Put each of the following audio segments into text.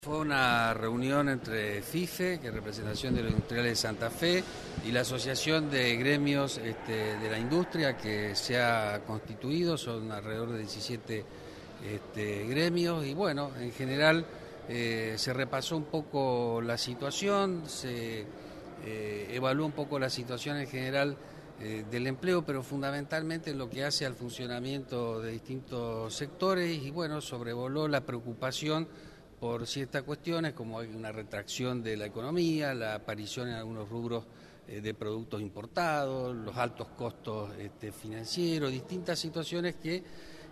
Fue una reunión entre FIFE, que es Representación de los Industriales de Santa Fe, y la Asociación de Gremios de la Industria que se ha constituido. Son alrededor de 17 gremios y bueno, en general se repasó un poco la situación, se evaluó un poco la situación en general del empleo, pero fundamentalmente en lo que hace al funcionamiento de distintos sectores y bueno, sobrevoló la preocupación por ciertas cuestiones como hay una retracción de la economía, la aparición en algunos rubros de productos importados, los altos costos financieros, distintas situaciones que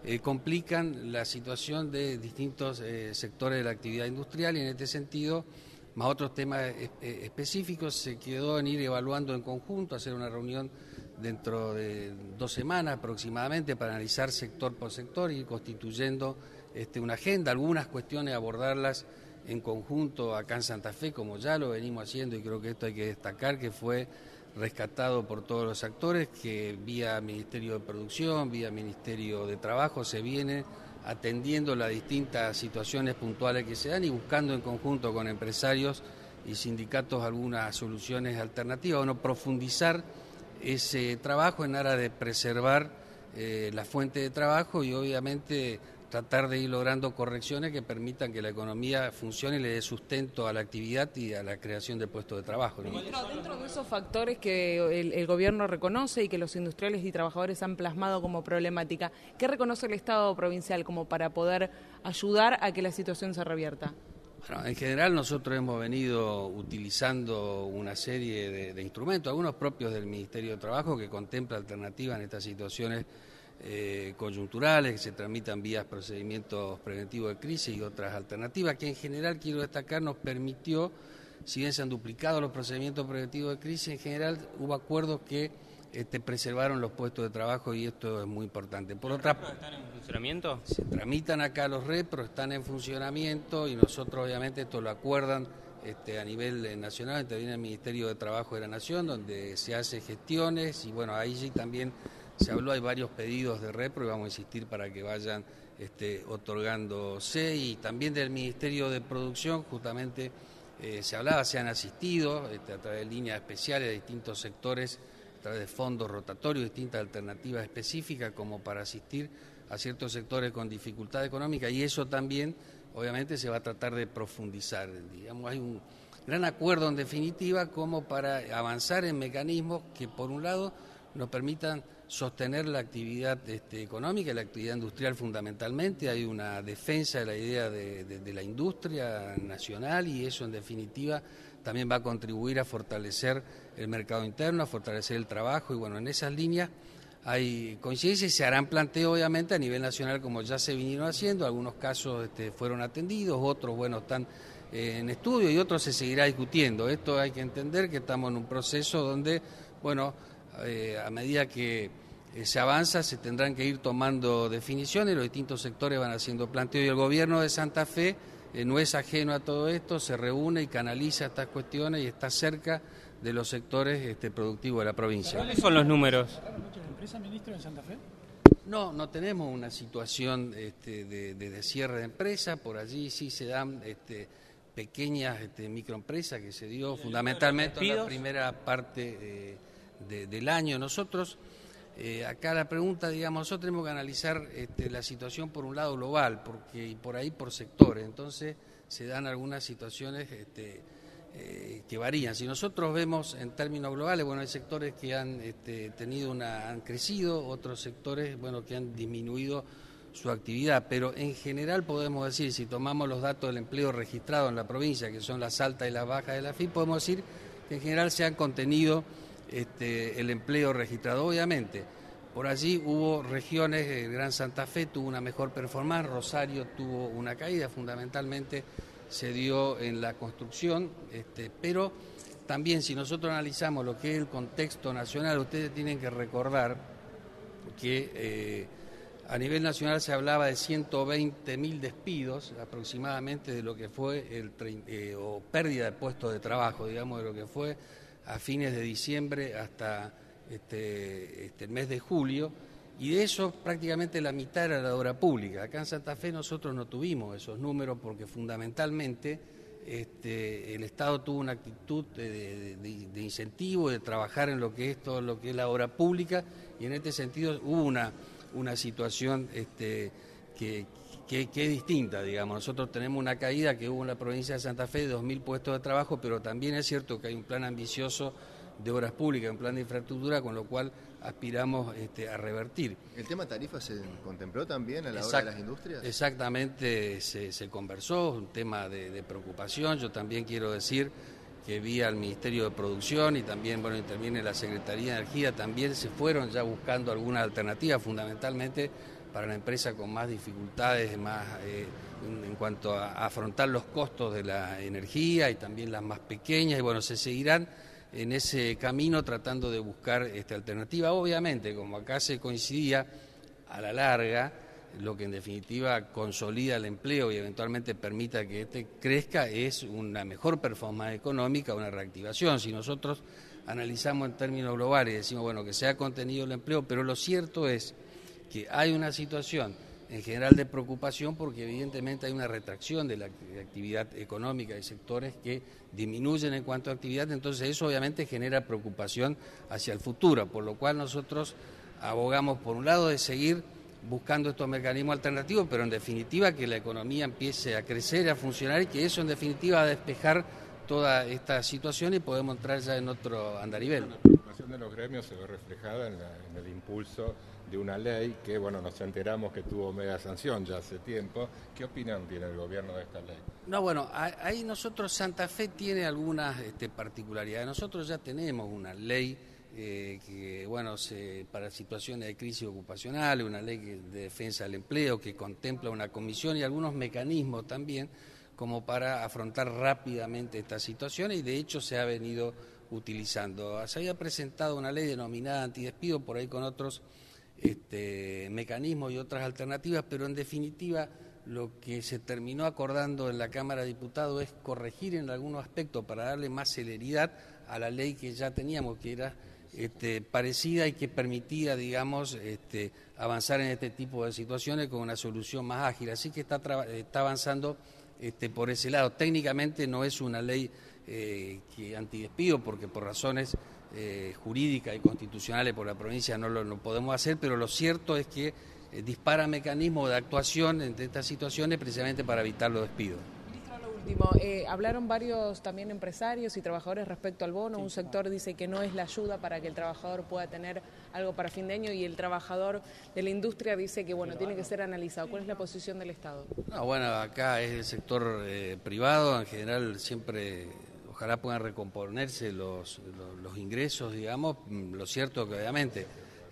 complican la situación de distintos sectores de la actividad industrial y en este sentido, más otros temas específicos, se quedó en ir evaluando en conjunto, hacer una reunión dentro de 2 semanas aproximadamente para analizar sector por sector y ir constituyendo una agenda, algunas cuestiones abordarlas en conjunto acá en Santa Fe, como ya lo venimos haciendo y creo que esto hay que destacar, que fue rescatado por todos los actores, que vía Ministerio de Producción, vía Ministerio de Trabajo se viene atendiendo las distintas situaciones puntuales que se dan y buscando en conjunto con empresarios y sindicatos algunas soluciones alternativas, bueno, profundizar ese trabajo en aras de preservar la fuente de trabajo y obviamente tratar de ir logrando correcciones que permitan que la economía funcione y le dé sustento a la actividad y a la creación de puestos de trabajo, ¿no? Dentro de esos factores que el gobierno reconoce y que los industriales y trabajadores han plasmado como problemática, ¿qué reconoce el Estado provincial como para poder ayudar a que la situación se revierta? Bueno, en general nosotros hemos venido utilizando una serie de instrumentos, algunos propios del Ministerio de Trabajo que contempla alternativas en estas situaciones coyunturales, que se tramitan vía procedimientos preventivos de crisis y otras alternativas que en general, quiero destacar, nos permitió, si bien se han duplicado los procedimientos preventivos de crisis, en general hubo acuerdos que preservaron los puestos de trabajo y esto es muy importante. Por otra parte, ¿están en funcionamiento? Se tramitan acá los repros, están en funcionamiento y nosotros obviamente esto lo acuerdan a nivel nacional, interviene el Ministerio de Trabajo de la Nación, donde se hace gestiones y bueno, ahí sí también se habló, hay varios pedidos de repro y vamos a insistir para que vayan otorgándose y también del Ministerio de Producción justamente se hablaba, se han asistido a través de líneas especiales de distintos sectores, a través de fondos rotatorios, distintas alternativas específicas como para asistir a ciertos sectores con dificultad económica y eso también obviamente se va a tratar de profundizar. Digamos, hay un gran acuerdo en definitiva como para avanzar en mecanismos que por un lado nos permitan sostener la actividad económica y la actividad industrial fundamentalmente. Hay una defensa de la idea de la industria nacional y eso en definitiva también va a contribuir a fortalecer el mercado interno, a fortalecer el trabajo y bueno, en esas líneas hay coincidencias y se harán planteos obviamente a nivel nacional como ya se vinieron haciendo, algunos casos fueron atendidos, otros bueno están en estudio y otros se seguirá discutiendo. Esto hay que entender que estamos en un proceso donde bueno, a medida que se avanza se tendrán que ir tomando definiciones, los distintos sectores van haciendo planteos y el gobierno de Santa Fe no es ajeno a todo esto, se reúne y canaliza estas cuestiones y está cerca de los sectores productivos de la provincia. ¿Cuáles son los números? ¿Muchas empresas, ministro, en Santa Fe? No tenemos una situación de cierre de empresas, por allí sí se dan pequeñas microempresas que se dio fundamentalmente en la primera parte del año. Nosotros, acá la pregunta, digamos, nosotros tenemos que analizar la situación por un lado global y por ahí por sectores, entonces se dan algunas situaciones que varían. Si nosotros vemos en términos globales, bueno, hay sectores que han han crecido, otros sectores, bueno, que han disminuido su actividad, pero en general podemos decir, si tomamos los datos del empleo registrado en la provincia, que son las altas y las bajas de la FIP, podemos decir que en general se han contenido el empleo registrado. Obviamente, por allí hubo regiones, el Gran Santa Fe tuvo una mejor performance, Rosario tuvo una caída, fundamentalmente se dio en la construcción, pero también si nosotros analizamos lo que es el contexto nacional, ustedes tienen que recordar que a nivel nacional se hablaba de 120.000 despidos aproximadamente de lo que fue o pérdida de puestos de trabajo, digamos, de lo que fue a fines de diciembre hasta el mes de julio y de eso prácticamente la mitad era la obra pública. Acá en Santa Fe nosotros no tuvimos esos números porque fundamentalmente el Estado tuvo una actitud de incentivo, de trabajar en lo que es todo lo que es la obra pública, y en este sentido hubo una situación que es distinta, digamos. Nosotros tenemos una caída que hubo en la provincia de Santa Fe de 2.000 puestos de trabajo, pero también es cierto que hay un plan ambicioso de obras públicas, un plan de infraestructura, con lo cual aspiramos a revertir. ¿El tema tarifa se contempló también a la hora de las industrias? Exactamente, se conversó, un tema de preocupación. Yo también quiero decir que vía el Ministerio de Producción y también, bueno, interviene la Secretaría de Energía, también se fueron ya buscando alguna alternativa, fundamentalmente para la empresa con más dificultades, en cuanto a afrontar los costos de la energía, y también las más pequeñas, y bueno, se seguirán en ese camino tratando de buscar esta alternativa. Obviamente, como acá se coincidía, a la larga, lo que en definitiva consolida el empleo y eventualmente permita que crezca es una mejor performance económica, una reactivación. Si nosotros analizamos en términos globales y decimos, bueno, que se ha contenido el empleo, pero lo cierto es que hay una situación en general de preocupación porque evidentemente hay una retracción de la actividad económica de sectores que disminuyen en cuanto a actividad, entonces eso obviamente genera preocupación hacia el futuro, por lo cual nosotros abogamos por un lado de seguir buscando estos mecanismos alternativos, pero en definitiva que la economía empiece a crecer, a funcionar, y que eso en definitiva va a despejar toda esta situación y podemos entrar ya en otro andarivel. La preocupación de los gremios se ve reflejada en el impulso de una ley que, bueno, nos enteramos que tuvo mega sanción ya hace tiempo. ¿Qué opinión tiene el gobierno de esta ley? No, bueno, ahí nosotros, Santa Fe tiene algunas particularidades. Nosotros ya tenemos una ley que, bueno, para situaciones de crisis ocupacional, una ley de defensa del empleo que contempla una comisión y algunos mecanismos también como para afrontar rápidamente esta situación, y de hecho se ha venido utilizando. Se había presentado una ley denominada antidespido por ahí con otros mecanismos y otras alternativas, pero en definitiva lo que se terminó acordando en la Cámara de Diputados es corregir en algunos aspectos para darle más celeridad a la ley que ya teníamos, que era parecida y que permitía, digamos, avanzar en este tipo de situaciones con una solución más ágil. Así que está avanzando por ese lado. Técnicamente no es una ley que antidespido, porque por razones jurídicas y constitucionales por la provincia no lo podemos hacer, pero lo cierto es que dispara mecanismos de actuación entre estas situaciones precisamente para evitar los despidos. Ministro, lo último, hablaron varios también empresarios y trabajadores respecto al bono. Un sector dice que no es la ayuda para que el trabajador pueda tener algo para fin de año, y el trabajador de la industria dice que, bueno, tiene que ser analizado. ¿Cuál es la posición del Estado? No, bueno, acá es el sector privado, en general siempre ojalá puedan recomponerse los ingresos, digamos. Lo cierto que obviamente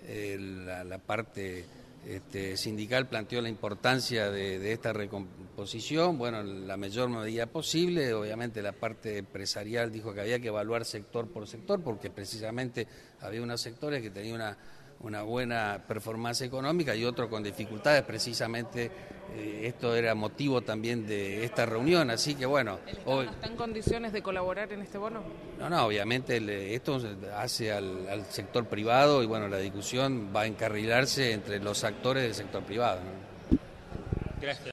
la parte sindical planteó la importancia de esta recomposición, bueno, en la mayor medida posible. Obviamente la parte empresarial dijo que había que evaluar sector por sector, porque precisamente había unos sectores que tenían una buena performance económica y otros con dificultades. Precisamente esto era motivo también de esta reunión, así que bueno. ¿El Estado no está en condiciones de colaborar en este bono? No, obviamente esto hace al sector privado, y bueno, la discusión va a encarrilarse entre los actores del sector privado, ¿no? Gracias.